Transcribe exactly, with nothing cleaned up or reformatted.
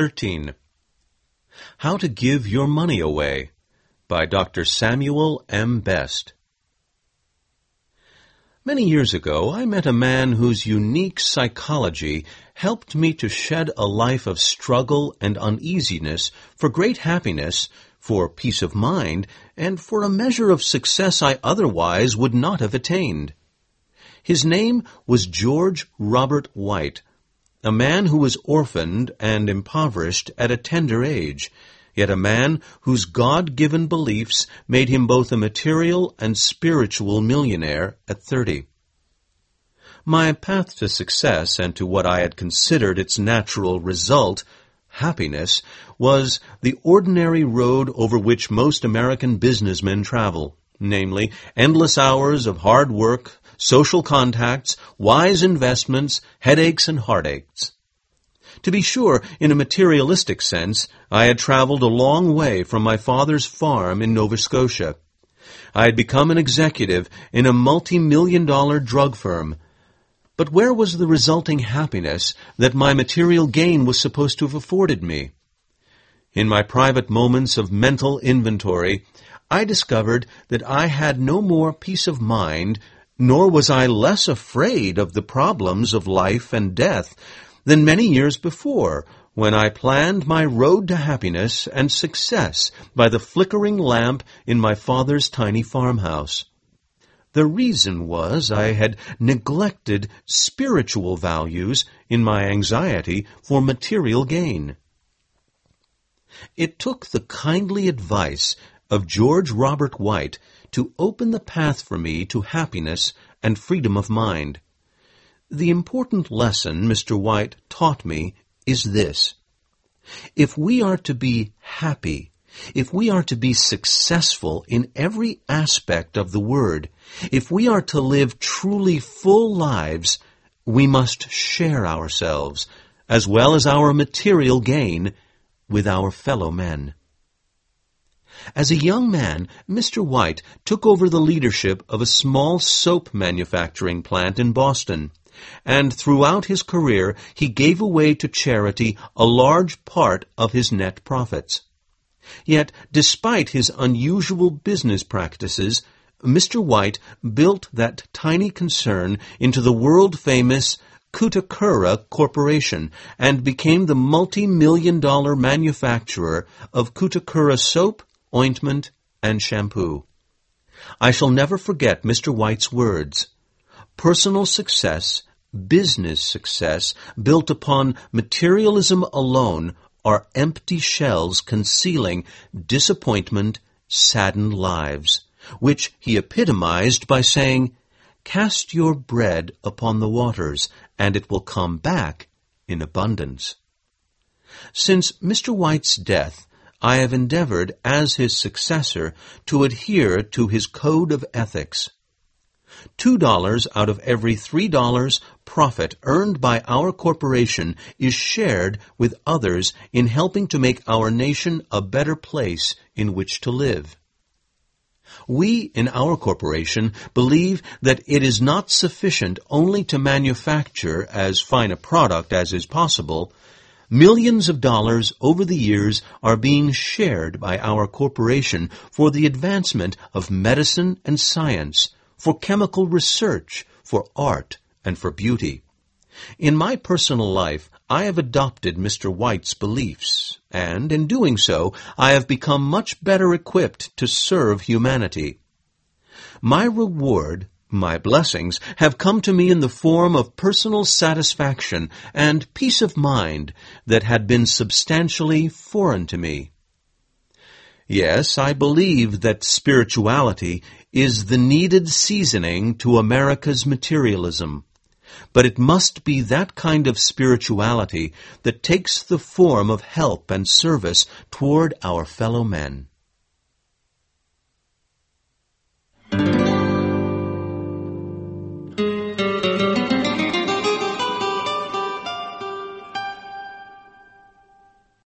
thirteen. How to Give Your Money Away by Doctor Samuel M. Best. Many years ago, I met a man whose unique psychology helped me to shed a life of struggle and uneasiness for great happiness, for peace of mind, and for a measure of success I otherwise would not have attained. His name was George Robert White, a man who was orphaned and impoverished at a tender age, yet a man whose God-given beliefs made him both a material and spiritual millionaire at thirty. My path to success and to what I had considered its natural result, happiness, was the ordinary road over which most American businessmen travel, namely, endless hours of hard work, social contacts, wise investments, headaches and heartaches. To be sure, in a materialistic sense, I had traveled a long way from my father's farm in Nova Scotia. I had become an executive in a multi-million dollar drug firm. But where was the resulting happiness that my material gain was supposed to have afforded me? In my private moments of mental inventory, I discovered that I had no more peace of mind, nor was I less afraid of the problems of life and death than many years before, when I planned my road to happiness and success by the flickering lamp in my father's tiny farmhouse. The reason was I had neglected spiritual values in my anxiety for material gain. It took the kindly advice of George Robert White to open the path for me to happiness and freedom of mind. The important lesson Mister White taught me is this: if we are to be happy, if we are to be successful in every aspect of the word, if we are to live truly full lives, we must share ourselves, as well as our material gain, with our fellow men. As a young man, Mister White took over the leadership of a small soap manufacturing plant in Boston, and throughout his career he gave away to charity a large part of his net profits. Yet, despite his unusual business practices, Mister White built that tiny concern into the world-famous Kutakura Corporation and became the multi-million dollar manufacturer of Kutakura soap, ointment, and shampoo. I shall never forget Mister White's words: personal success, business success, built upon materialism alone, are empty shells concealing disappointment, saddened lives, which he epitomized by saying, "Cast your bread upon the waters, and it will come back in abundance." Since Mister White's death, I have endeavored, as his successor, to adhere to his code of ethics. Two dollars out of every three dollars profit earned by our corporation is shared with others in helping to make our nation a better place in which to live. We, in our corporation, believe that it is not sufficient only to manufacture as fine a product as is possible. Millions of dollars over the years are being shared by our corporation for the advancement of medicine and science, for chemical research, for art, and for beauty. In my personal life, I have adopted Mister White's beliefs, and in doing so, I have become much better equipped to serve humanity. My reward, my blessings, have come to me in the form of personal satisfaction and peace of mind that had been substantially foreign to me. Yes, I believe that spirituality is the needed seasoning to America's materialism. But it must be that kind of spirituality that takes the form of help and service toward our fellow men.